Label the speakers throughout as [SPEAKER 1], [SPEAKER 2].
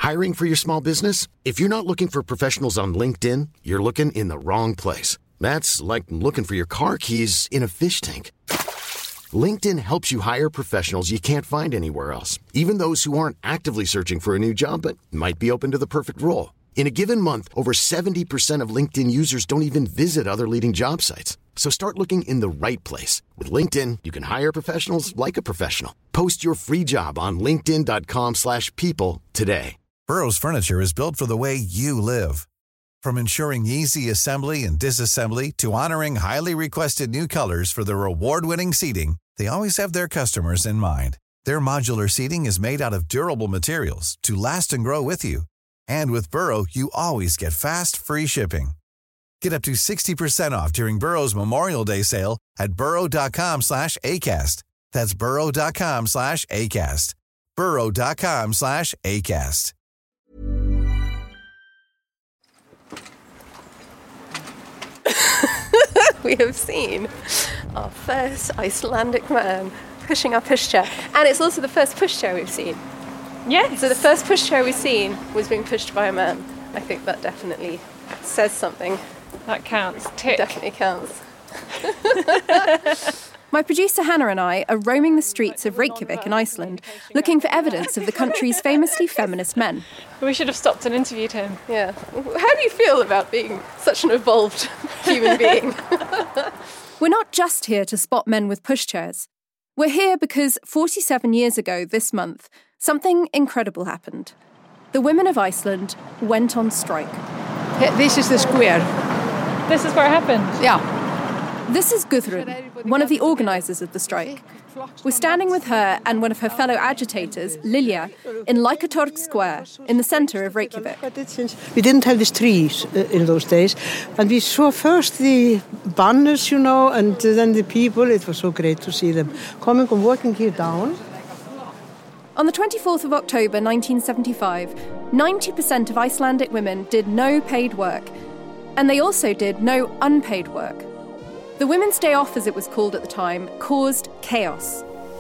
[SPEAKER 1] Hiring for your small business? If you're not looking for professionals on LinkedIn, you're looking in the wrong place. That's like looking for your car keys in a fish tank. LinkedIn helps you hire professionals you can't find anywhere else, even those who aren't actively searching for a new job but might be open to the perfect role. In a given month, over 70% of LinkedIn users don't even visit other leading job sites. So start looking in the right place. With LinkedIn, you can hire professionals like a professional. Post your free job on linkedin.com/people today.
[SPEAKER 2] Burrow's furniture is built for the way you live. From ensuring easy assembly and disassembly to honoring highly requested new colors for their award-winning seating, they always have their customers in mind. Their modular seating is made out of durable materials to last and grow with you. And with Burrow, you always get fast, free shipping. Get up to 60% off during Burrow's Memorial Day sale at burrow.com/ACAST. That's burrow.com/ACAST. burrow.com/ACAST.
[SPEAKER 3] We have seen our first Icelandic man pushing our pushchair. And it's also the first pushchair we've seen.
[SPEAKER 4] Yes.
[SPEAKER 3] So the first pushchair we've seen was being pushed by a man. I think that definitely says something.
[SPEAKER 4] That counts. Tick.
[SPEAKER 3] Definitely counts. My producer Hannah and I are roaming the streets of Reykjavik in Iceland, looking for evidence of the country's famously feminist men.
[SPEAKER 4] We should have stopped and interviewed him.
[SPEAKER 3] Yeah. How do you feel about being such an evolved human being? We're not just here to spot men with pushchairs. We're here because 47 years ago this month, something incredible happened. The women of Iceland went on strike.
[SPEAKER 5] This is the square.
[SPEAKER 4] This is where it happened?
[SPEAKER 5] Yeah.
[SPEAKER 3] This is Gudrun, one of the organisers of the strike. We're standing with her and one of her fellow agitators, Lilja, in Lækjartorg Square, in the centre of Reykjavik.
[SPEAKER 6] We didn't have these trees in those days, and we saw first the banners, and then the people. It was so great to see them coming and walking here down.
[SPEAKER 3] On the 24th of October 1975, 90% of Icelandic women did no paid work, and they also did no unpaid work. The Women's Day Off, as it was called at the time, caused chaos.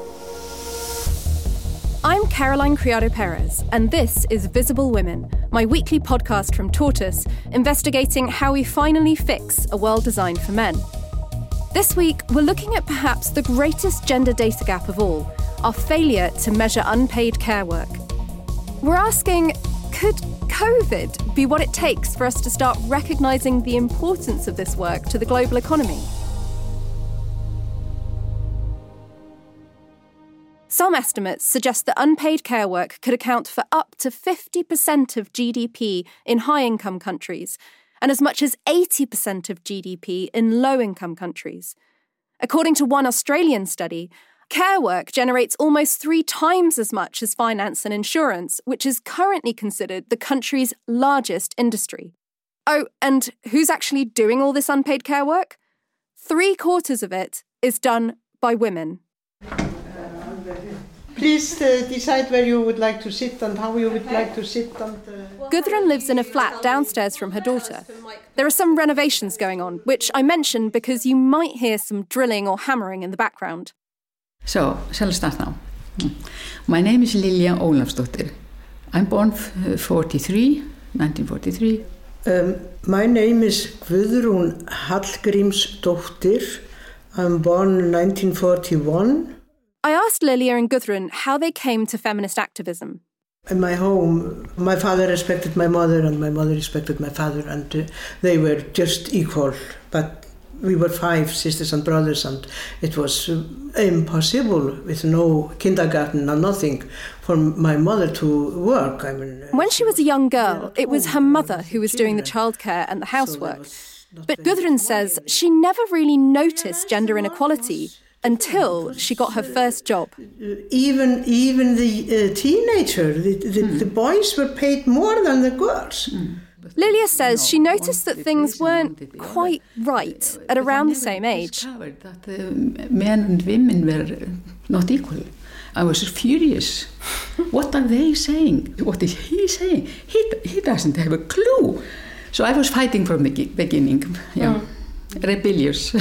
[SPEAKER 3] I'm Caroline Criado Perez, and this is Visible Women, my weekly podcast from Tortoise, investigating how we finally fix a world designed for men. This week, we're looking at perhaps the greatest gender data gap of all, our failure to measure unpaid care work. We're asking, could COVID be what it takes for us to start recognising the importance of this work to the global economy? Some estimates suggest that unpaid care work could account for up to 50% of GDP in high-income countries and as much as 80% of GDP in low-income countries. According to one Australian study, care work generates almost 3 times as much as finance and insurance, which is currently considered the country's largest industry. Oh, and who's actually doing all this unpaid care work? 3/4 of it is done by women.
[SPEAKER 6] Please decide where you would like to sit and how you would like to sit.
[SPEAKER 3] Gudrun lives in a flat downstairs from her daughter. There are some renovations going on, which I mention because you might hear some drilling or hammering in the background.
[SPEAKER 5] So, shall I start now? My name is Lilja Ólafsdóttir. I'm born 1943.
[SPEAKER 6] My name is Guðrún Hallgrímsdóttir. I'm born in 1941.
[SPEAKER 3] I asked Lilja and Gudrun how they came to feminist activism.
[SPEAKER 6] In my home, my father respected my mother and my mother respected my father, and they were just equal. But we were 5 sisters and brothers, and it was impossible with no kindergarten and nothing for my mother to work.
[SPEAKER 3] When she was a young girl, it was her mother who was doing the childcare and the housework. But Gudrun says she never really noticed gender inequality until she got her first job.
[SPEAKER 6] Even the teenager, the boys were paid more than the girls.
[SPEAKER 3] Lilja says she noticed that things weren't quite right at around the same age.
[SPEAKER 5] That men and women were not equal. I was furious. What are they saying? What is he saying? He doesn't have a clue. So I was fighting from the beginning. Rebellious.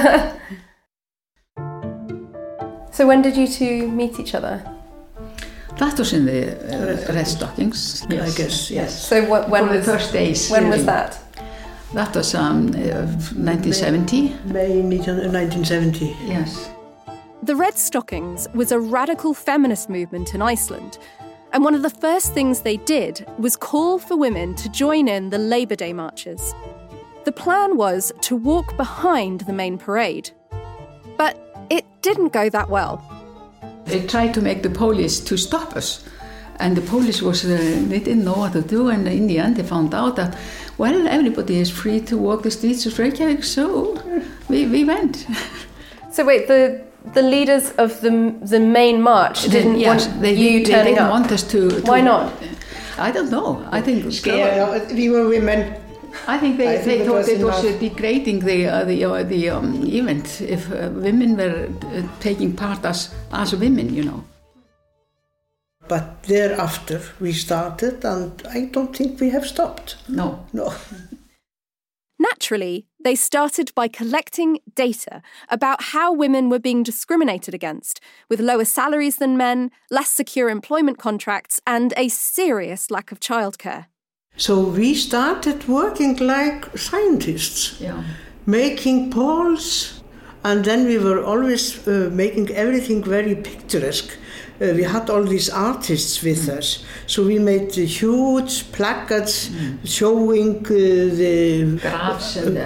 [SPEAKER 3] So when did you two meet each other?
[SPEAKER 5] That was in the Red Stockings.
[SPEAKER 6] I guess, yes.
[SPEAKER 3] So when
[SPEAKER 5] For the first days.
[SPEAKER 3] When was that?
[SPEAKER 5] That was 1970.
[SPEAKER 6] May 1970.
[SPEAKER 5] Yes.
[SPEAKER 3] The Red Stockings was a radical feminist movement in Iceland. And one of the first things they did was call for women to join in the Labour Day marches. The plan was to walk behind the main parade. But it didn't go that well.
[SPEAKER 5] They tried to make the police to stop us. And the police they didn't know what to do. And in the end, they found out that, well, everybody is free to walk the streets of Reykjavik. So we went.
[SPEAKER 3] So wait, the leaders of the main march didn't want you turning up?
[SPEAKER 5] They didn't want us to...
[SPEAKER 3] Why not?
[SPEAKER 5] I don't know. I think
[SPEAKER 6] we were women.
[SPEAKER 5] I think they thought it was degrading the event if women were taking part as women, you know.
[SPEAKER 6] But thereafter we started, and I don't think we have stopped.
[SPEAKER 5] No.
[SPEAKER 3] Naturally, they started by collecting data about how women were being discriminated against, with lower salaries than men, less secure employment contracts, and a serious lack of childcare.
[SPEAKER 6] So we started working like scientists, making polls, and then we were always making everything very picturesque. We had all these artists with us, so we made huge placards showing the
[SPEAKER 5] graphs and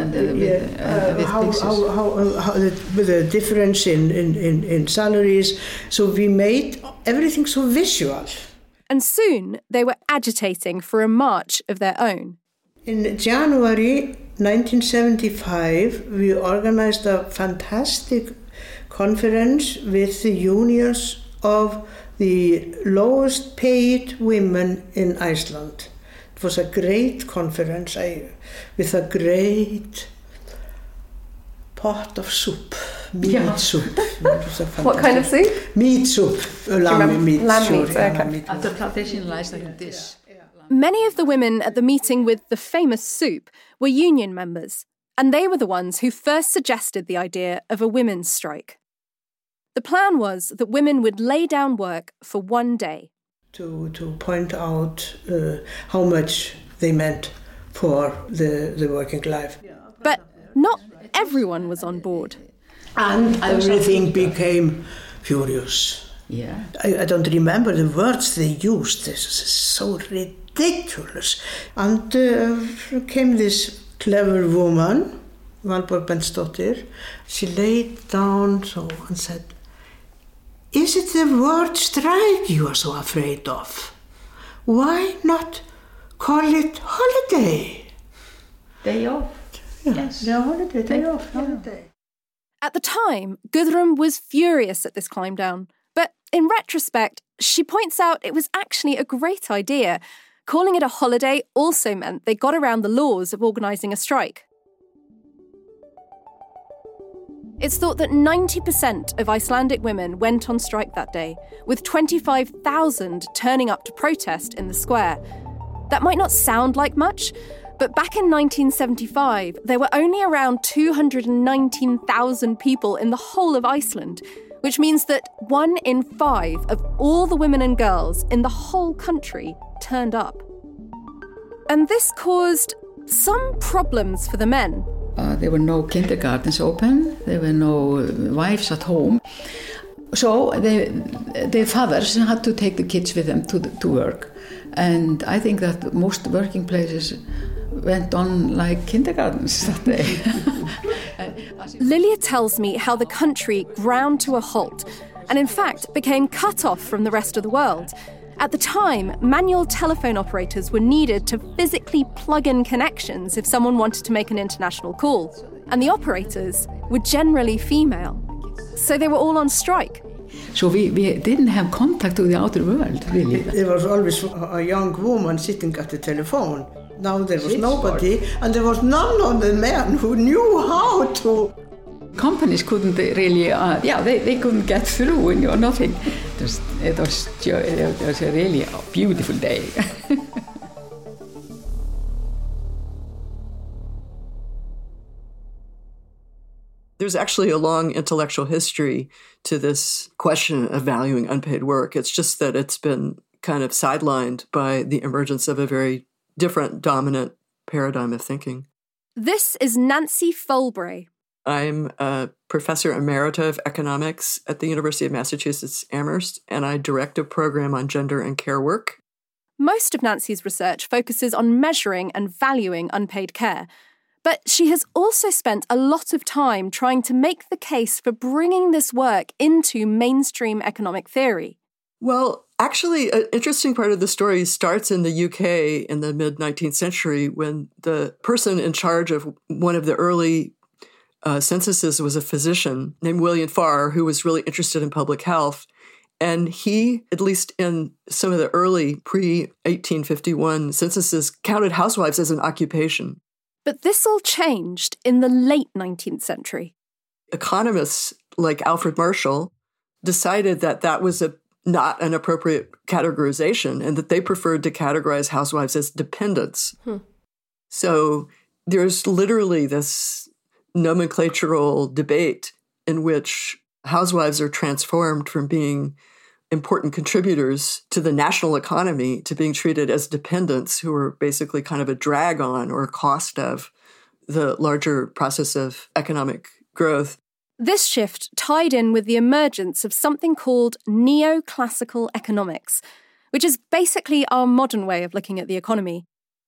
[SPEAKER 6] with the difference in salaries. So we made everything so visual.
[SPEAKER 3] And soon they were agitating for a march of their own.
[SPEAKER 6] In January 1975, we organized a fantastic conference with the unions of the lowest paid women in Iceland. It was a great conference with a great pot of soup, meat soup.
[SPEAKER 3] What kind of soup?
[SPEAKER 6] Meat soup, lamb meat.
[SPEAKER 3] Okay.
[SPEAKER 5] That's a traditional Icelandic dish.
[SPEAKER 3] Many of the women at the meeting with the famous soup were union members, and they were the ones who first suggested the idea of a women's strike. The plan was that women would lay down work for one day.
[SPEAKER 6] To point out how much they meant for the working life.
[SPEAKER 3] But not everyone was on board.
[SPEAKER 6] And everything became furious.
[SPEAKER 5] Yeah.
[SPEAKER 6] I don't remember the words they used. This is so ridiculous. And came this clever woman, Valborg Bentsdóttir. She laid down and said, "Is it the word strike you are so afraid of? Why not call it holiday?"
[SPEAKER 5] Day off.
[SPEAKER 6] Yes. Yeah, holiday, day off, holiday.
[SPEAKER 3] At the time, Guðrún was furious at this climb down. But in retrospect, she points out it was actually a great idea. Calling it a holiday also meant they got around the laws of organising a strike. It's thought that 90% of Icelandic women went on strike that day, with 25,000 turning up to protest in the square. That might not sound like much, but back in 1975, there were only around 219,000 people in the whole of Iceland, which means that 1 in 5 of all the women and girls in the whole country turned up. And this caused some problems for the men.
[SPEAKER 5] There were no kindergartens open, there were no wives at home. So the fathers had to take the kids with them to work. And I think that most working places went on like kindergartens that day.
[SPEAKER 3] Lilia tells me how the country ground to a halt and in fact became cut off from the rest of the world. At the time, manual telephone operators were needed to physically plug in connections if someone wanted to make an international call. And the operators were generally female. So they were all on strike.
[SPEAKER 5] So we didn't have contact with the outer world, really.
[SPEAKER 6] There was always a young woman sitting at the telephone. Now there was nobody, and there was none of the men who knew how to.
[SPEAKER 5] Companies couldn't really, they couldn't get through, nothing. It was a really beautiful day.
[SPEAKER 7] There's actually a long intellectual history to this question of valuing unpaid work. It's just that it's been kind of sidelined by the emergence of a very different dominant paradigm of thinking.
[SPEAKER 3] This is Nancy Folbray.
[SPEAKER 7] I'm a professor emerita of economics at the University of Massachusetts Amherst, and I direct a program on gender and care work.
[SPEAKER 3] Most of Nancy's research focuses on measuring and valuing unpaid care, but she has also spent a lot of time trying to make the case for bringing this work into mainstream economic theory.
[SPEAKER 7] Well, actually, an interesting part of the story starts in the UK in the mid-19th century when the person in charge of one of the early censuses was a physician named William Farr, who was really interested in public health. And he, at least in some of the early pre-1851 censuses, counted housewives as an occupation.
[SPEAKER 3] But this all changed in the late 19th century.
[SPEAKER 7] Economists like Alfred Marshall decided that that was not an appropriate categorization and that they preferred to categorize housewives as dependents. So there's literally this nomenclatural debate in which housewives are transformed from being important contributors to the national economy to being treated as dependents who are basically kind of a drag on or a cost of the larger process of economic growth.
[SPEAKER 3] This shift tied in with the emergence of something called neoclassical economics, which is basically our modern way of looking at the economy.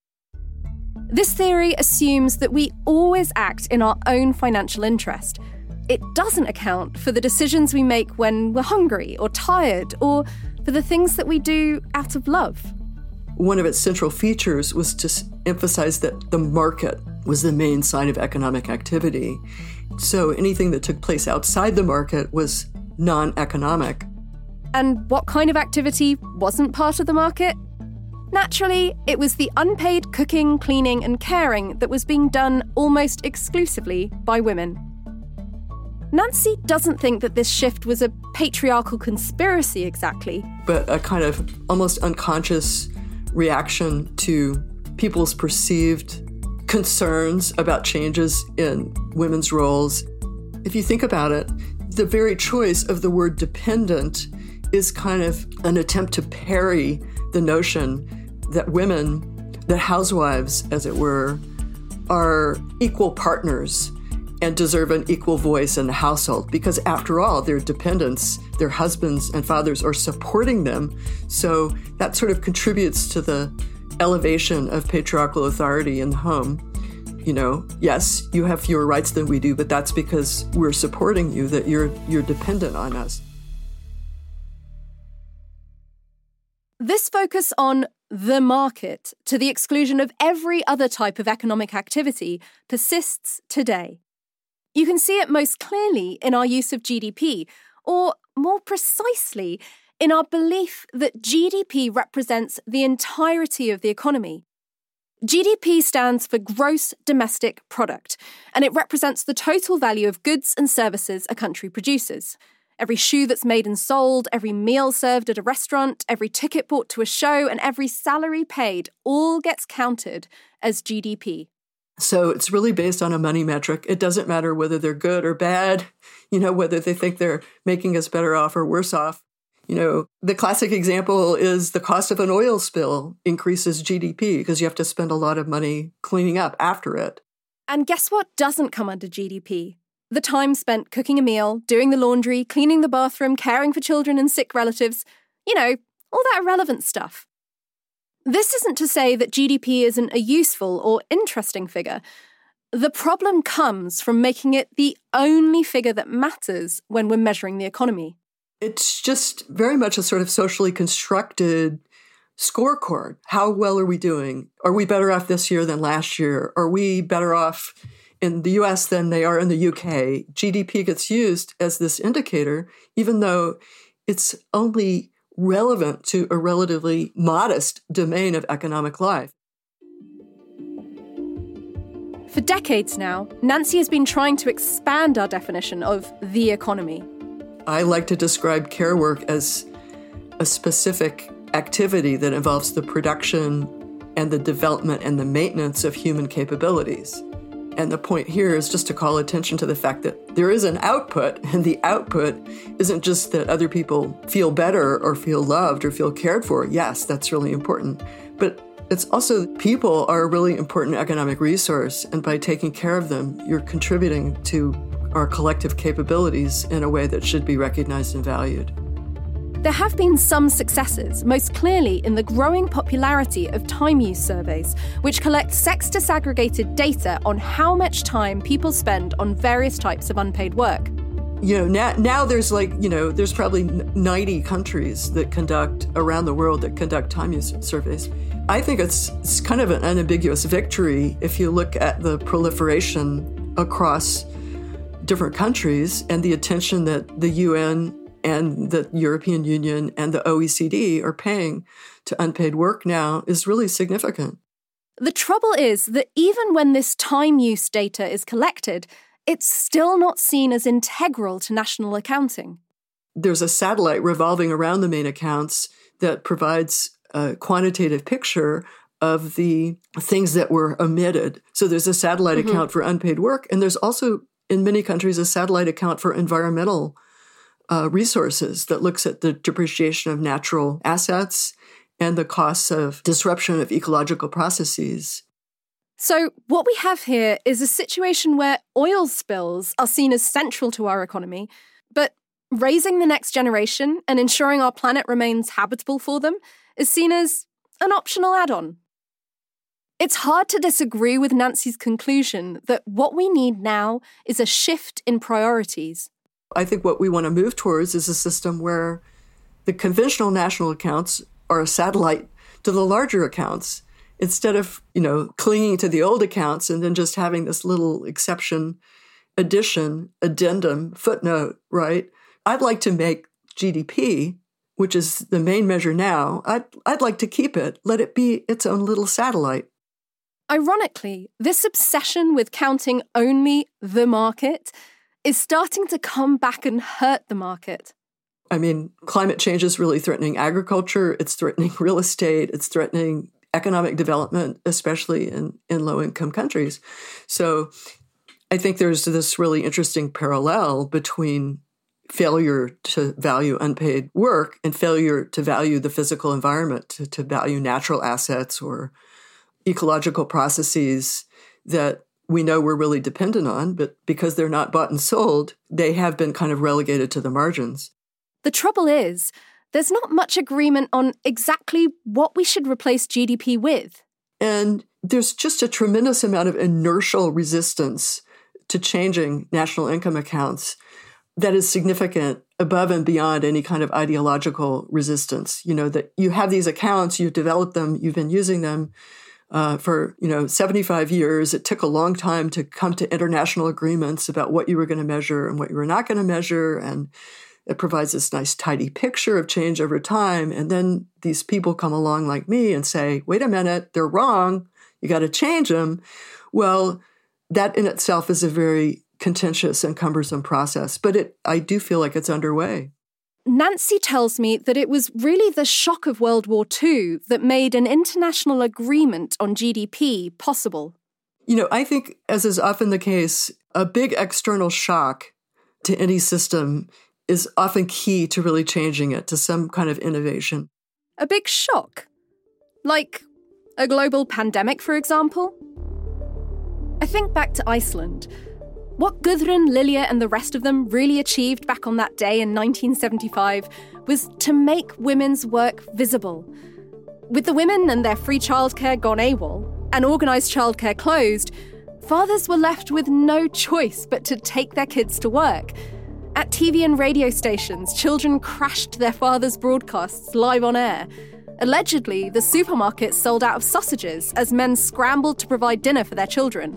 [SPEAKER 3] This theory assumes that we always act in our own financial interest. It doesn't account for the decisions we make when we're hungry or tired, or for the things that we do out of love.
[SPEAKER 7] One of its central features was to emphasize that the market was the main sign of economic activity. So anything that took place outside the market was non-economic.
[SPEAKER 3] And what kind of activity wasn't part of the market? Naturally, it was the unpaid cooking, cleaning, and caring that was being done almost exclusively by women. Nancy doesn't think that this shift was a patriarchal conspiracy exactly,
[SPEAKER 7] but a kind of almost unconscious reaction to people's perceived concerns about changes in women's roles. If you think about it, the very choice of the word dependent is kind of an attempt to parry the notion that women, that housewives, as it were, are equal partners and deserve an equal voice in the household. Because after all, their dependents, their husbands and fathers are supporting them. So that sort of contributes to the elevation of patriarchal authority in the home. You know, yes, you have fewer rights than we do, but that's because we're supporting you, that you're dependent on us.
[SPEAKER 3] This focus on the market, to the exclusion of every other type of economic activity, persists today. You can see it most clearly in our use of GDP, or more precisely, in our belief that GDP represents the entirety of the economy. GDP stands for Gross Domestic Product, and it represents the total value of goods and services a country produces. Every shoe that's made and sold, every meal served at a restaurant, every ticket bought to a show, and every salary paid all gets counted as GDP.
[SPEAKER 7] So it's really based on a money metric. It doesn't matter whether they're good or bad, whether they think they're making us better off or worse off. The classic example is the cost of an oil spill increases GDP because you have to spend a lot of money cleaning up after it.
[SPEAKER 3] And guess what doesn't come under GDP? The time spent cooking a meal, doing the laundry, cleaning the bathroom, caring for children and sick relatives. All that irrelevant stuff. This isn't to say that GDP isn't a useful or interesting figure. The problem comes from making it the only figure that matters when we're measuring the economy.
[SPEAKER 7] It's just very much a sort of socially constructed scorecard. How well are we doing? Are we better off this year than last year? Are we better off in the US than they are in the UK? GDP gets used as this indicator, even though it's only relevant to a relatively modest domain of economic life.
[SPEAKER 3] For decades now, Nancy has been trying to expand our definition of the economy.
[SPEAKER 7] I like to describe care work as a specific activity that involves the production and the development and the maintenance of human capabilities. And the point here is just to call attention to the fact that there is an output, and the output isn't just that other people feel better or feel loved or feel cared for. Yes, that's really important. But it's also people are a really important economic resource, and by taking care of them, you're contributing to our collective capabilities in a way that should be recognized and valued.
[SPEAKER 3] There have been some successes, most clearly in the growing popularity of time use surveys, which collect sex-disaggregated data on how much time people spend on various types of unpaid work.
[SPEAKER 7] Now there's there's probably 90 countries that conduct around the world that conduct time use surveys. I think it's kind of an unambiguous victory if you look at the proliferation across different countries and the attention that the UN and the European Union and the OECD are paying to unpaid work now is really significant.
[SPEAKER 3] The trouble is that even when this time use data is collected, it's still not seen as integral to national accounting.
[SPEAKER 7] There's a satellite revolving around the main accounts that provides a quantitative picture of the things that were omitted. So there's a satellite account for unpaid work, and there's also, in many countries, a satellite account for environmental resources that looks at the depreciation of natural assets and the costs of disruption of ecological processes.
[SPEAKER 3] So what we have here is a situation where oil spills are seen as central to our economy, but raising the next generation and ensuring our planet remains habitable for them is seen as an optional add-on. It's hard to disagree with Nancy's conclusion that what we need now is a shift in priorities.
[SPEAKER 7] I think what we want to move towards is a system where the conventional national accounts are a satellite to the larger accounts, instead of, clinging to the old accounts and then just having this little exception, addition, addendum, footnote, right? I'd like to make GDP, which is the main measure now, I'd like to keep it, let it be its own little satellite.
[SPEAKER 3] Ironically, this obsession with counting only the market is starting to come back and hurt the market.
[SPEAKER 7] I mean, climate change is really threatening agriculture, it's threatening real estate, it's threatening economic development, especially in low-income countries. So I think there's this really interesting parallel between failure to value unpaid work and failure to value the physical environment, to value natural assets or ecological processes that we know we're really dependent on, but because they're not bought and sold, they have been kind of relegated to the margins.
[SPEAKER 3] The trouble is, there's not much agreement on exactly what we should replace GDP with.
[SPEAKER 7] And there's just a tremendous amount of inertial resistance to changing national income accounts that is significant above and beyond any kind of ideological resistance. That you have these accounts, you've developed them, you've been using them for 75 years. It took a long time to come to international agreements about what you were going to measure and what you were not going to measure. And it provides this nice, tidy picture of change over time. And then these people come along like me and say, wait a minute, they're wrong. You got to change them. Well, that in itself is a very contentious and cumbersome process. But I do feel like it's underway.
[SPEAKER 3] Nancy tells me that it was really the shock of World War II that made an international agreement on GDP possible.
[SPEAKER 7] I think, as is often the case, a big external shock to any system is often key to really changing it, to some kind of innovation.
[SPEAKER 3] A big shock? Like a global pandemic, for example? I think back to Iceland. What Gudrun, Lilja and the rest of them really achieved back on that day in 1975 was to make women's work visible. With the women and their free childcare gone AWOL, and organised childcare closed, fathers were left with no choice but to take their kids to work. At TV and radio stations, children crashed their fathers' broadcasts live on air. Allegedly, the supermarkets sold out of sausages as men scrambled to provide dinner for their children.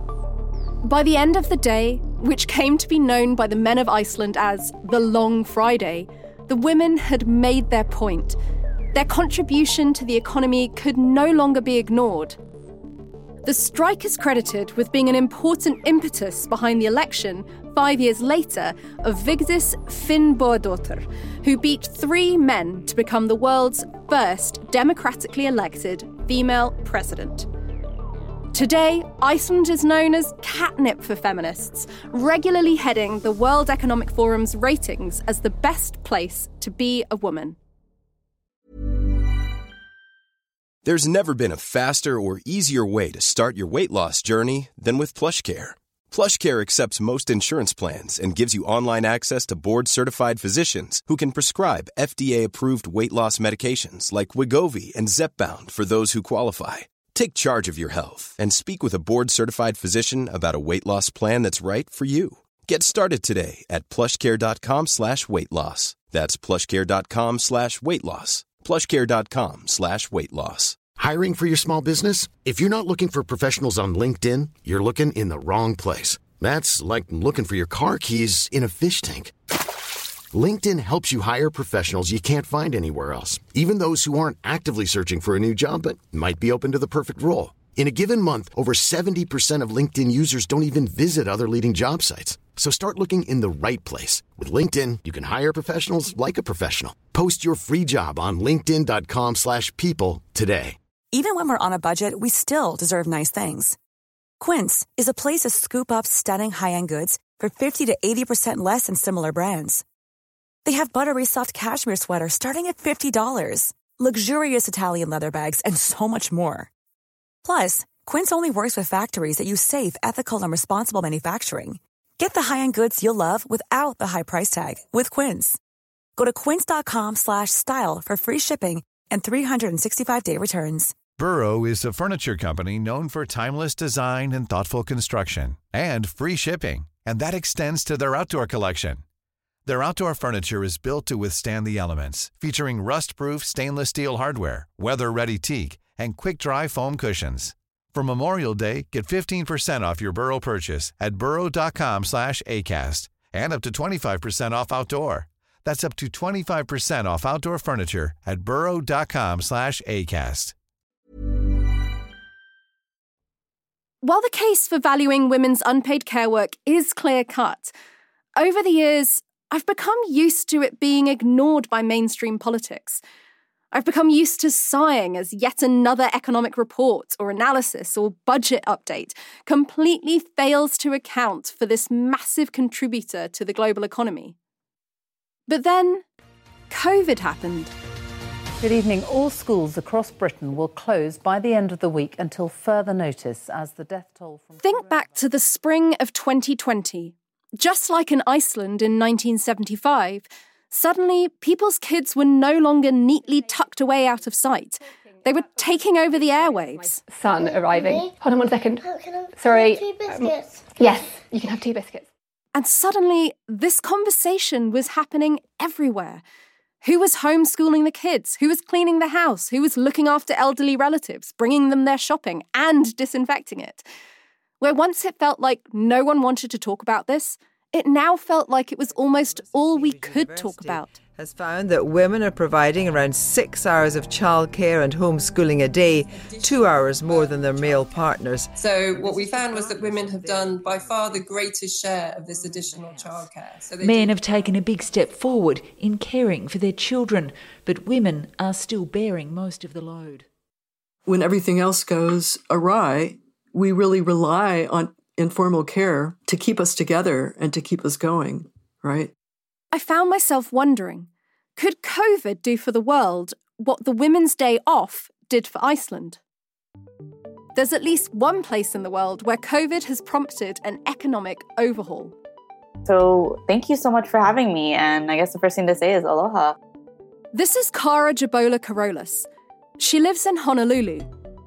[SPEAKER 3] By the end of the day, which came to be known by the men of Iceland as the Long Friday, the women had made their point. Their contribution to the economy could no longer be ignored. The strike is credited with being an important impetus behind the election 5 years later of Vigdis Finnbogadóttir, who beat 3 men to become the world's first democratically elected female president. Today, Iceland is known as catnip for feminists, regularly heading the World Economic Forum's ratings as the best place to be a woman.
[SPEAKER 8] There's never been a faster or easier way to start your weight loss journey than with PlushCare. PlushCare accepts most insurance plans and gives you online access to board-certified physicians who can prescribe FDA-approved weight loss medications like Wegovy and Zepbound for those who qualify. Take charge of your health and speak with a board-certified physician about a weight loss plan that's right for you. Get started today at plushcare.com/weight loss. That's plushcare.com/weight loss. plushcare.com/weight loss.
[SPEAKER 1] Hiring for your small business? If you're not looking for professionals on LinkedIn, you're looking in the wrong place. That's like looking for your car keys in a fish tank. LinkedIn helps you hire professionals you can't find anywhere else, even those who aren't actively searching for a new job but might be open to the perfect role. In a given month, over 70% of LinkedIn users don't even visit other leading job sites. So start looking in the right place. With LinkedIn, you can hire professionals like a professional. Post your free job on linkedin.com/people today.
[SPEAKER 9] Even when we're on a budget, we still deserve nice things. Quince is a place to scoop up stunning high-end goods for 50 to 80% less than similar brands. They have buttery soft cashmere sweaters starting at $50, luxurious Italian leather bags, and so much more. Plus, Quince only works with factories that use safe, ethical, and responsible manufacturing. Get the high-end goods you'll love without the high price tag with Quince. Go to quince.com/style for free shipping and 365-day returns.
[SPEAKER 2] Burrow is a furniture company known for timeless design and thoughtful construction, and free shipping, and that extends to their outdoor collection. Their outdoor furniture is built to withstand the elements, featuring rust-proof stainless steel hardware, weather-ready teak, and quick-dry foam cushions. For Memorial Day, get 15% off your Burrow purchase at burrow.com/ACAST and up to 25% off outdoor. That's up to 25% off outdoor furniture at burrow.com/ACAST.
[SPEAKER 3] While the case for valuing women's unpaid care work is clear-cut, over the years, I've become used to it being ignored by mainstream politics. I've become used to sighing as yet another economic report or analysis or budget update completely fails to account for this massive contributor to the global economy. But then, COVID happened.
[SPEAKER 10] Good evening. All schools across Britain will close by the end of the week until further notice as the death toll from...
[SPEAKER 3] Think back to the spring of 2020. Just like in Iceland in 1975, suddenly people's kids were no longer neatly tucked away out of sight. They were taking over the airwaves.
[SPEAKER 4] Son arriving. Hold on 1 second.
[SPEAKER 11] Sorry. 2 biscuits.
[SPEAKER 4] Yes, you can have 2 biscuits.
[SPEAKER 3] And suddenly, this conversation was happening everywhere. Who was homeschooling the kids? Who was cleaning the house? Who was looking after elderly relatives, bringing them their shopping and disinfecting it? Where once it felt like no one wanted to talk about this, it now felt like it was almost all we could talk about.
[SPEAKER 12] Has found that women are providing around 6 hours of childcare and homeschooling a day, 2 hours more than their male partners.
[SPEAKER 13] So what we found was that women have done by far the greatest share of this additional childcare. So
[SPEAKER 14] men have taken a big step forward in caring for their children, but women are still bearing most of the load.
[SPEAKER 7] When everything else goes awry, we really rely on informal care to keep us together and to keep us going, right?
[SPEAKER 3] I found myself wondering, could COVID do for the world what the Women's Day off did for Iceland? There's at least one place in the world where COVID has prompted an economic overhaul.
[SPEAKER 15] So thank you so much for having me, and I guess the first thing to say is aloha.
[SPEAKER 3] This is Cara Jabola Carolus. She lives in Honolulu.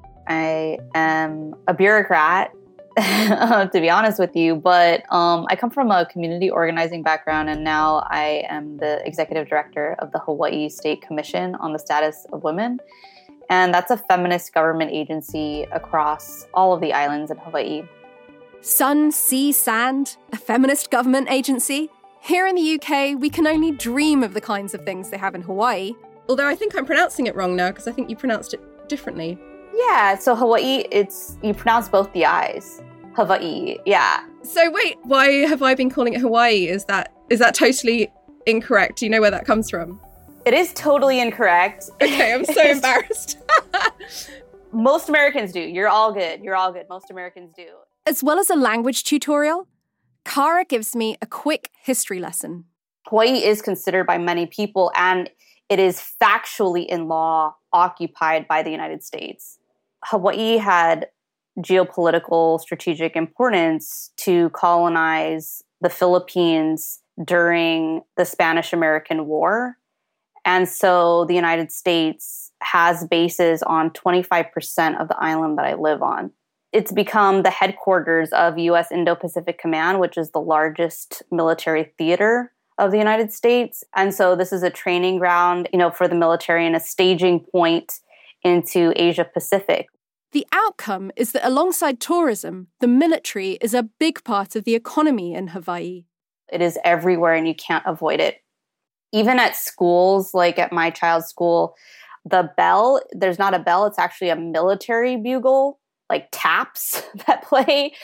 [SPEAKER 15] I am a bureaucrat, to be honest with you, but I come from a community organizing background, and now I am the executive director of the Hawaii State Commission on the Status of Women. And that's a feminist government agency across all of the islands in Hawaii.
[SPEAKER 3] Sun, Sea, Sand, a feminist government agency. Here in the UK, we can only dream of the kinds of things they have in Hawaii. Although I think I'm pronouncing it wrong now, because I think you pronounced it differently.
[SPEAKER 15] Yeah, so Hawaii, you pronounce both the I's. Hawaii, yeah.
[SPEAKER 3] So wait, why have I been calling it Hawaii? Is that totally incorrect? Do you know where that comes from?
[SPEAKER 15] It is totally incorrect.
[SPEAKER 3] Okay, I'm so embarrassed.
[SPEAKER 15] Most Americans do. You're all good. You're all good. Most Americans do.
[SPEAKER 3] As well as a language tutorial, Cara gives me a quick history lesson.
[SPEAKER 15] Hawaii is considered by many people, and it is factually in law occupied by the United States. Hawaii had geopolitical strategic importance to colonize the Philippines during the Spanish-American War. And so the United States has bases on 25% of the island that I live on. It's become the headquarters of U.S. Indo-Pacific Command, which is the largest military theater of the United States. And so this is a training ground, for the military and a staging point into Asia Pacific.
[SPEAKER 3] The outcome is that alongside tourism, the military is a big part of the economy in Hawaii.
[SPEAKER 15] It is everywhere and you can't avoid it. Even at schools, like at my child's school, the bell, there's not a bell, it's actually a military bugle, like taps that play.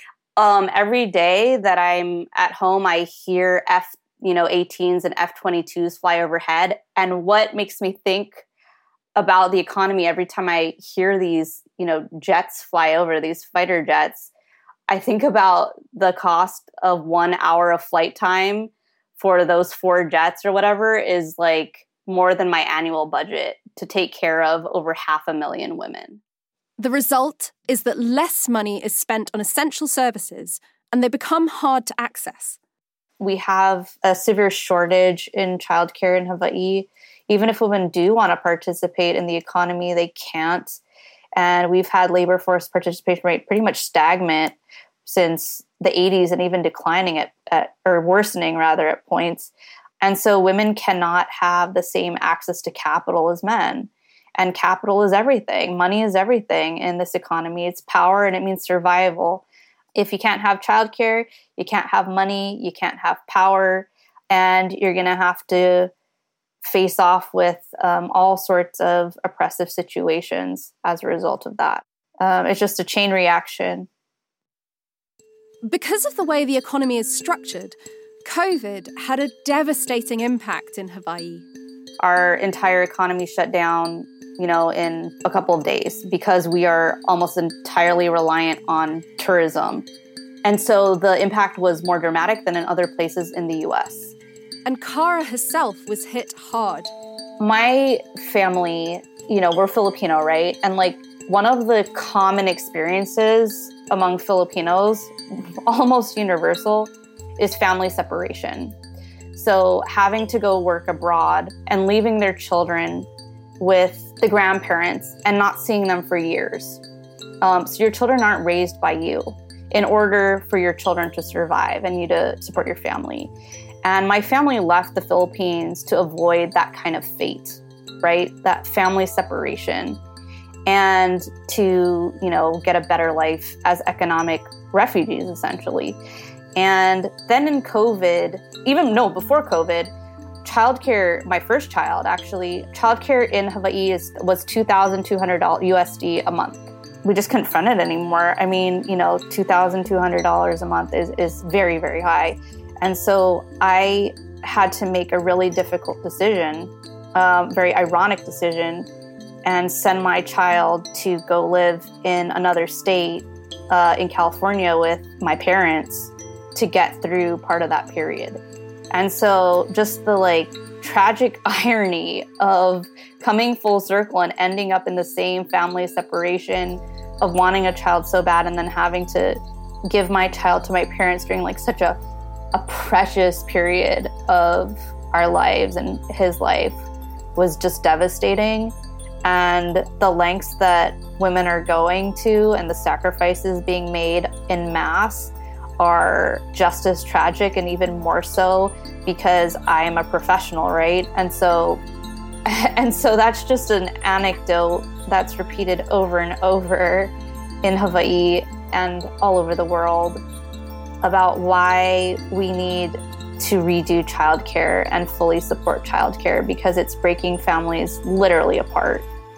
[SPEAKER 15] Every day that I'm at home, I hear F-18s and F-22s fly overhead. And what makes me think about the economy every time I hear these, jets fly over, these fighter jets, I think about the cost of 1 hour of flight time for those 4 jets or whatever is like more than my annual budget to take care of over 500,000 women.
[SPEAKER 3] The result is that less money is spent on essential services and they become hard to access.
[SPEAKER 15] We have a severe shortage in childcare in Hawaii. Even if women do want to participate in the economy, they can't. And we've had labor force participation rate pretty much stagnant since the 80s and even declining or worsening rather at points. And so women cannot have the same access to capital as men. And capital is everything. Money is everything in this economy. It's power and it means survival. If you can't have childcare, you can't have money, you can't have power, and you're going to have to face off with all sorts of oppressive situations as a result of that. It's just a chain reaction.
[SPEAKER 3] Because of the way the economy is structured, COVID had a devastating impact in Hawaii.
[SPEAKER 15] Our entire economy shut down, in a couple of days because we are almost entirely reliant on tourism. And so the impact was more dramatic than in other places in the U.S.
[SPEAKER 3] And Cara herself was hit hard.
[SPEAKER 15] My family, we're Filipino, right? And one of the common experiences among Filipinos, almost universal, is family separation. So having to go work abroad and leaving their children with the grandparents and not seeing them for years. So your children aren't raised by you in order for your children to survive and you to support your family. And my family left the Philippines to avoid that kind of fate, right? That family separation, and to, get a better life as economic refugees, essentially. And then in COVID, before COVID, childcare, my first child, actually, childcare in Hawaii was $2,200 USD a month. We just couldn't fund it anymore. I mean, $2,200 a month is very, very high. And so I had to make a really difficult decision, very ironic decision, and send my child to go live in another state in California with my parents to get through part of that period. And so just the tragic irony of coming full circle and ending up in the same family separation of wanting a child so bad and then having to give my child to my parents during such a precious period of our lives and his life was just devastating. And the lengths that women are going to and the sacrifices being made en masse are just as tragic, and even more so because I am a professional, right? And so that's just an anecdote that's repeated over and over in Hawaii and all over the world about why we need to redo childcare and fully support childcare, because it's breaking families literally apart.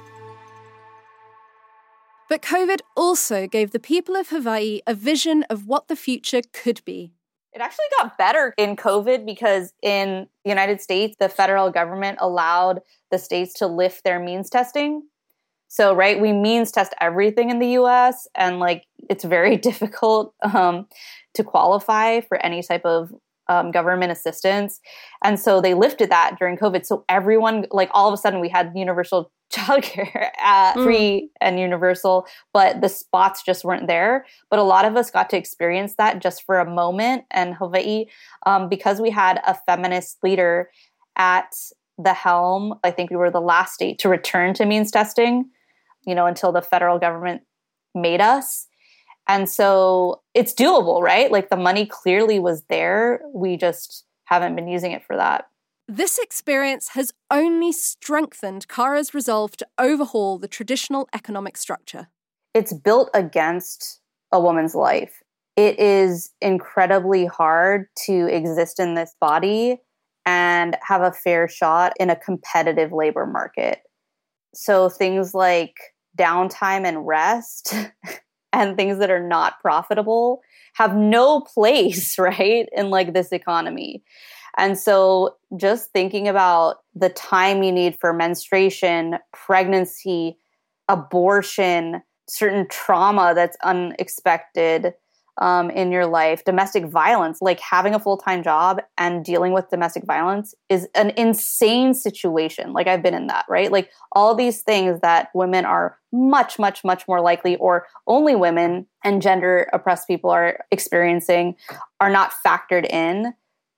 [SPEAKER 3] But COVID also gave the people of Hawaii a vision of what the future could be.
[SPEAKER 15] It actually got better in COVID because in the United States, the federal government allowed the states to lift their means testing. So, right, we means test everything in the US, and like it's very difficult to qualify for any type of government assistance. And so they lifted that during COVID. So everyone, like all of a sudden we had universal childcare, free and universal, but the spots just weren't there. But a lot of us got to experience that just for a moment. And Hawaii, because we had a feminist leader at the helm, I think we were the last state to return to means testing, until the federal government made us. And so it's doable, right? Like the money clearly was there. We just haven't been using it for that.
[SPEAKER 3] This experience has only strengthened Kara's resolve to overhaul the traditional economic structure.
[SPEAKER 15] It's built against a woman's life. It is incredibly hard to exist in this body and have a fair shot in a competitive labor market. So things like downtime and rest and things that are not profitable have no place, right, in like this economy. And so just thinking about the time you need for menstruation, pregnancy, abortion, certain trauma that's unexpected in your life, domestic violence, like having a full-time job and dealing with domestic violence is an insane situation. Like I've been in that, right? Like all these things that women are much, much, much more likely, or only women and gender oppressed people are experiencing, are not factored in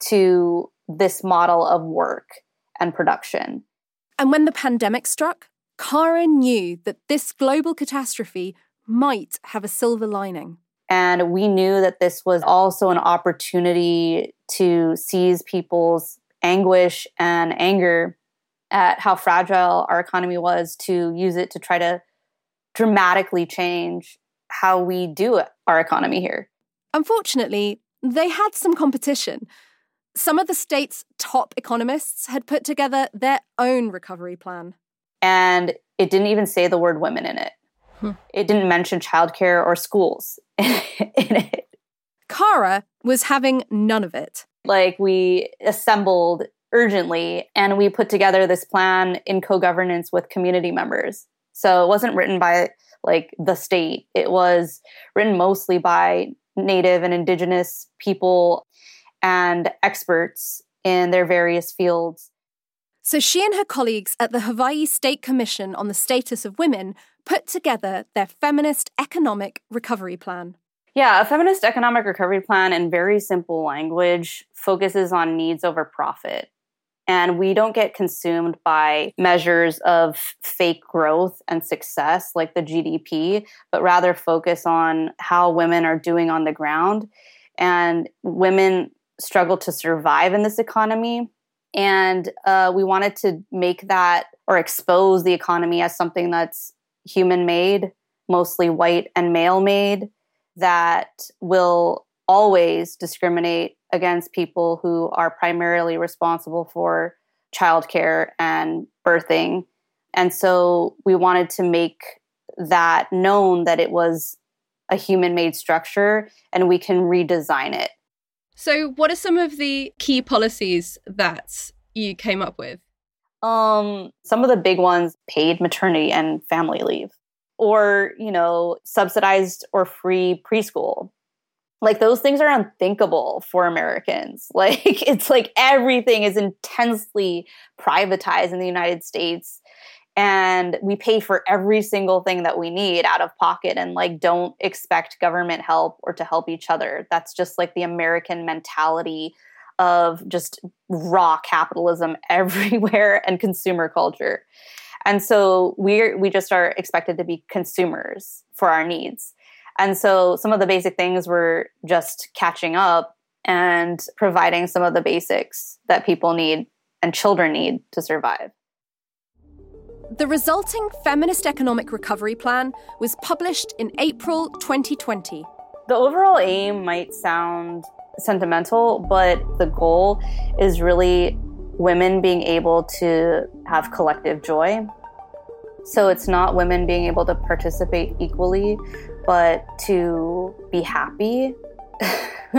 [SPEAKER 15] to this model of work and production.
[SPEAKER 3] And when the pandemic struck, Kara knew that this global catastrophe might have a silver lining.
[SPEAKER 15] And we knew that this was also an opportunity to seize people's anguish and anger at how fragile our economy was, to use it to try to dramatically change how we do our economy here.
[SPEAKER 3] Unfortunately, they had some competition. Some of the state's top economists had put together their own recovery plan.
[SPEAKER 15] And it didn't even say the word women in it. It didn't mention childcare or schools in it.
[SPEAKER 3] Kara was having none of it.
[SPEAKER 15] Like we assembled urgently and we put together this plan in co-governance with community members. So it wasn't written by like the state. It was written mostly by Native and Indigenous people and experts in their various fields.
[SPEAKER 3] So she and her colleagues at the Hawaii State Commission on the Status of Women put together their feminist economic recovery plan.
[SPEAKER 15] Yeah, a feminist economic recovery plan in very simple language focuses on needs over profit. And we don't get consumed by measures of fake growth and success like the GDP, but rather focus on how women are doing on the ground. And women struggle to survive in this economy. And we wanted to make that or expose the economy as something that's human-made, mostly white and male-made, that will always discriminate against people who are primarily responsible for childcare and birthing. And so we wanted to make that known that it was a human-made structure and we can redesign it.
[SPEAKER 16] So what are some of the key policies that you came up with?
[SPEAKER 15] Some of the big ones, paid maternity and family leave, or, subsidized or free preschool. Like those things are unthinkable for Americans. Like it's like everything is intensely privatized in the United States. And we pay for every single thing that we need out of pocket and like don't expect government help or to help each other. That's just like the American mentality of just raw capitalism everywhere and consumer culture. And so we just are expected to be consumers for our needs. And so some of the basic things were just catching up and providing some of the basics that people need and children need to survive.
[SPEAKER 3] The resulting Feminist Economic Recovery Plan was published in April 2020.
[SPEAKER 15] The overall aim might sound sentimental, but the goal is really women being able to have collective joy. So it's not women being able to participate equally, but to be happy,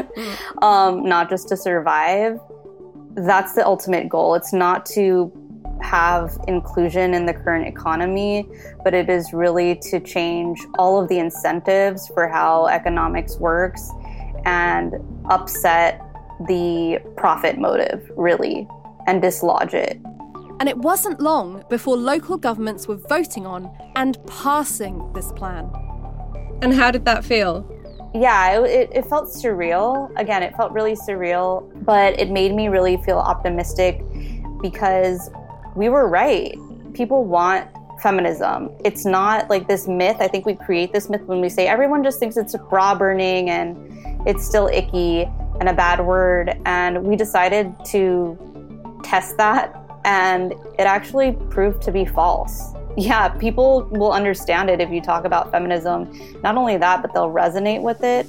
[SPEAKER 15] not just to survive. That's the ultimate goal. It's not to have inclusion in the current economy, but it is really to change all of the incentives for how economics works and upset the profit motive, really, and dislodge it.
[SPEAKER 3] And it wasn't long before local governments were voting on and passing this plan.
[SPEAKER 16] And how did that feel?
[SPEAKER 15] Yeah, it felt surreal. Again, it felt really surreal, but it made me really feel optimistic because we were right. People want feminism. It's not like this myth. I think we create this myth when we say everyone just thinks it's bra burning and it's still icky and a bad word. And we decided to test that, and it actually proved to be false. Yeah, people will understand it if you talk about feminism. Not only that, but they'll resonate with it.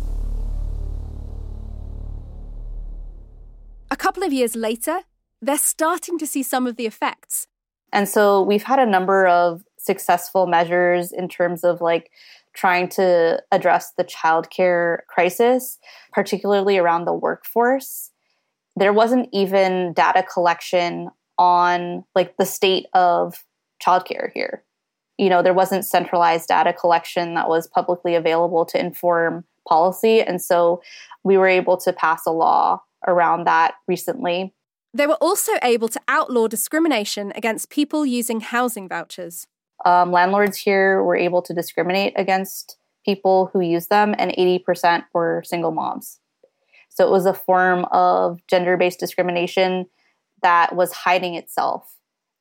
[SPEAKER 3] A couple of years later, they're starting to see some of the effects.
[SPEAKER 15] And so we've had a number of successful measures in terms of trying to address the childcare crisis, particularly around the workforce. There wasn't even data collection on the state of childcare here. There wasn't centralized data collection that was publicly available to inform policy. And so we were able to pass a law around that recently.
[SPEAKER 3] They were also able to outlaw discrimination against people using housing vouchers.
[SPEAKER 15] Landlords here were able to discriminate against people who use them, and 80% were single moms. So it was a form of gender-based discrimination that was hiding itself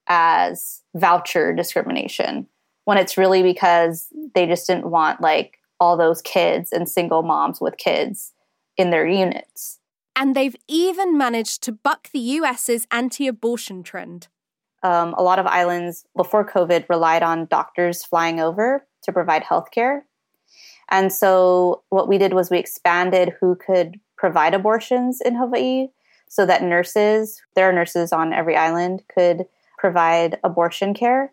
[SPEAKER 15] as voucher discrimination, when it's really because they just didn't want all those kids and single moms with kids in their units.
[SPEAKER 3] And they've even managed to buck the US's anti-abortion trend.
[SPEAKER 15] A lot of islands before COVID relied on doctors flying over to provide healthcare. And so what we did was we expanded who could provide abortions in Hawaii so that nurses, there are nurses on every island, could provide abortion care.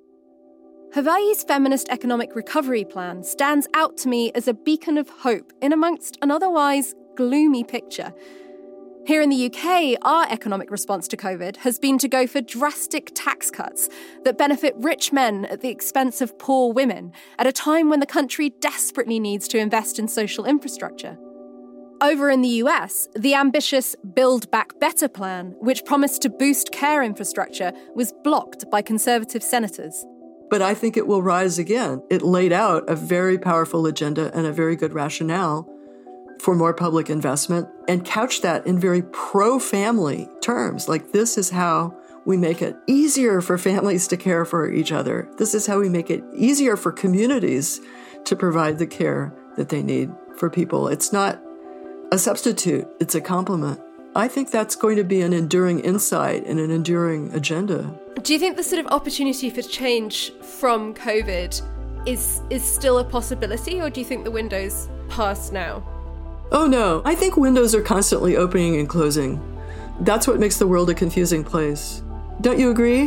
[SPEAKER 3] Hawaii's feminist economic recovery plan stands out to me as a beacon of hope in amongst an otherwise gloomy picture. Here in the UK, our economic response to COVID has been to go for drastic tax cuts that benefit rich men at the expense of poor women at a time when the country desperately needs to invest in social infrastructure. Over in the US, the ambitious Build Back Better plan, which promised to boost care infrastructure, was blocked by Conservative senators.
[SPEAKER 7] But I think it will rise again. It laid out a very powerful agenda and a very good rationale for more public investment and couched that in very pro-family terms. This is how we make it easier for families to care for each other. This is how we make it easier for communities to provide the care that they need for people. It's not a substitute, it's a complement. I think that's going to be an enduring insight and an enduring agenda.
[SPEAKER 16] Do you think the sort of opportunity for change from COVID is still a possibility, or do you think the window's passed now?
[SPEAKER 7] Oh no, I think windows are constantly opening and closing. That's what makes the world a confusing place. Don't you agree?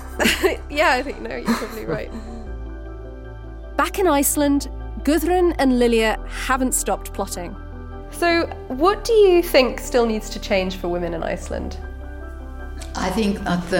[SPEAKER 16] Yeah, I think, no, you're probably right.
[SPEAKER 3] Back in Iceland, Gudrun and Lilia haven't stopped plotting.
[SPEAKER 16] So what do you think still needs to change for women in Iceland?
[SPEAKER 5] I think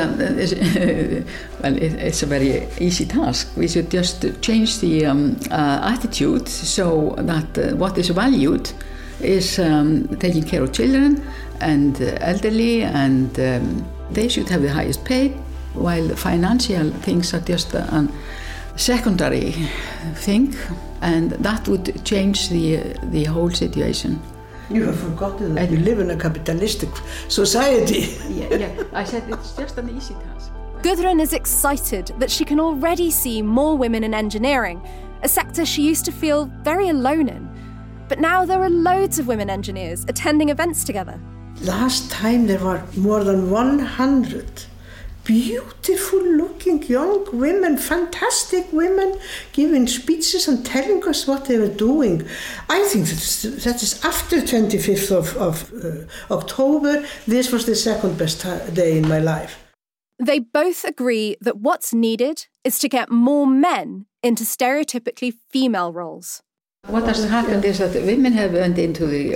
[SPEAKER 5] that it's a very easy task. We should just change the attitude so that what is valued is taking care of children and elderly, and they should have the highest pay, while financial things are just a secondary thing, and that would change the whole situation.
[SPEAKER 6] You have forgotten that we live in a capitalistic society.
[SPEAKER 5] Yeah, I said it's just an easy task.
[SPEAKER 3] Gudrun is excited that she can already see more women in engineering, a sector she used to feel very alone in. But now there are loads of women engineers attending events together.
[SPEAKER 6] Last time there were more than 100 beautiful-looking young women, fantastic women, giving speeches and telling us what they were doing. I think that is after 25th of October. This was the second best day in my life.
[SPEAKER 3] They both agree that what's needed is to get more men into stereotypically female roles.
[SPEAKER 5] What has happened is that women have went into the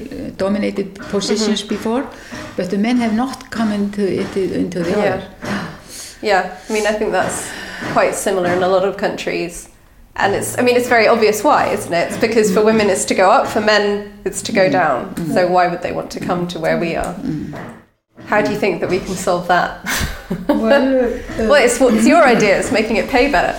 [SPEAKER 5] male-dominated positions before, but the men have not come into the other.
[SPEAKER 16] Yeah, I mean, I think that's quite similar in a lot of countries. And it's very obvious why, isn't it? It's because for women it's to go up, for men it's to go down. So why would they want to come to where we are? How do you think that we can solve that? Well, it's your idea, it's making it pay better.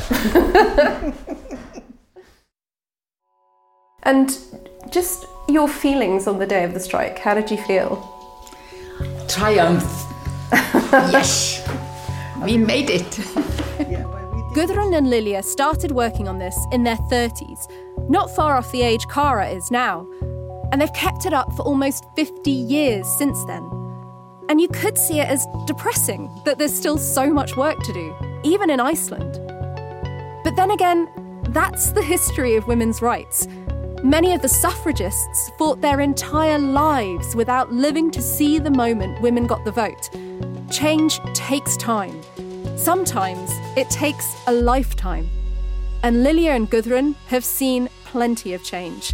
[SPEAKER 16] And just your feelings on the day of the strike, how did you feel?
[SPEAKER 5] Triumph. Yes, we made it.
[SPEAKER 3] Gudrun and Lilja started working on this in their 30s, not far off the age Kara is now. And they've kept it up for almost 50 years since then. And you could see it as depressing that there's still so much work to do, even in Iceland. But then again, that's the history of women's rights. Many of the suffragists fought their entire lives without living to see the moment women got the vote. Change takes time. Sometimes it takes a lifetime. And Lilja and Gudrun have seen plenty of change.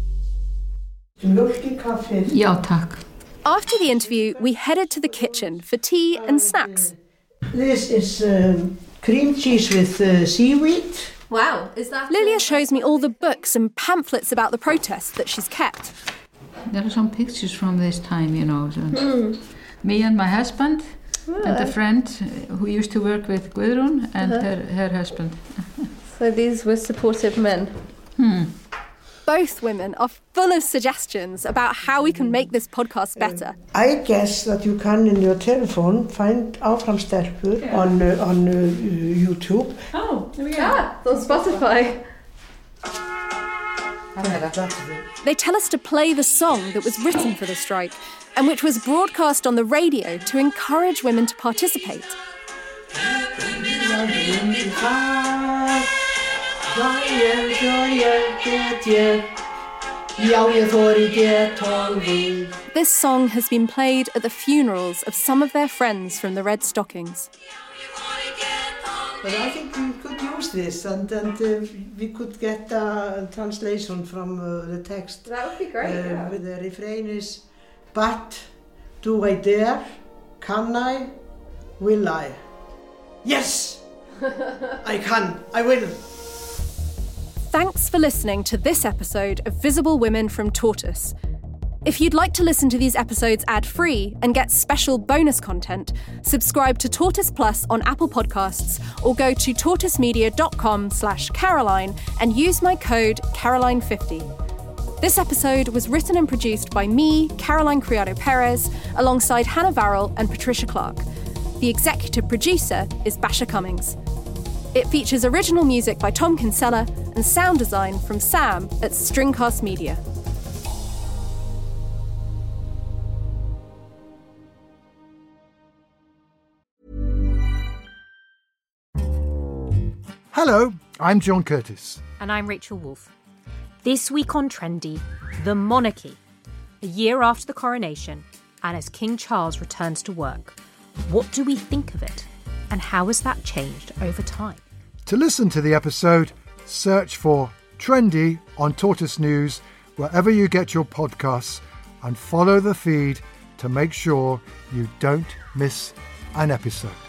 [SPEAKER 5] Ja, tack.
[SPEAKER 3] After the interview, we headed to the kitchen for tea and snacks.
[SPEAKER 6] This is cream cheese with seaweed.
[SPEAKER 16] Wow, is that...
[SPEAKER 3] Lilja shows me all the books and pamphlets about the protests that she's kept.
[SPEAKER 5] There are some pictures from this time, you know. So me and my husband and a friend who used to work with Gudrun and her husband.
[SPEAKER 16] So these were supportive men.
[SPEAKER 3] Both women are full of suggestions about how we can make this podcast better.
[SPEAKER 6] I guess that you can in your telephone find Áframstelpur on YouTube.
[SPEAKER 16] Oh, there we go. On Spotify.
[SPEAKER 3] They tell us to play the song that was written for the strike and which was broadcast on the radio to encourage women to participate. This song has been played at the funerals of some of their friends from the Red Stockings.
[SPEAKER 6] But I think we could use this and we could get a translation from the text.
[SPEAKER 16] That would be great.
[SPEAKER 6] The refrain is, but do I dare? Can I? Will I? Yes! I can. I will.
[SPEAKER 3] Thanks for listening to this episode of Visible Women from Tortoise. If you'd like to listen to these episodes ad-free and get special bonus content, subscribe to Tortoise Plus on Apple Podcasts or go to tortoisemedia.com/Caroline and use my code Caroline50. This episode was written and produced by me, Caroline Criado Perez, alongside Hannah Varrell and Patricia Clark. The executive producer is Basha Cummings. It features original music by Tom Kinsella and sound design from Sam at Stringcast Media.
[SPEAKER 17] Hello, I'm John Curtis.
[SPEAKER 18] And I'm Rachel Wolfe. This week on Trendy, the monarchy. A year after the coronation, and as King Charles returns to work, what do we think of it? And how has that changed over time?
[SPEAKER 17] To listen to the episode, search for Trendy on Tortoise News wherever you get your podcasts and follow the feed to make sure you don't miss an episode.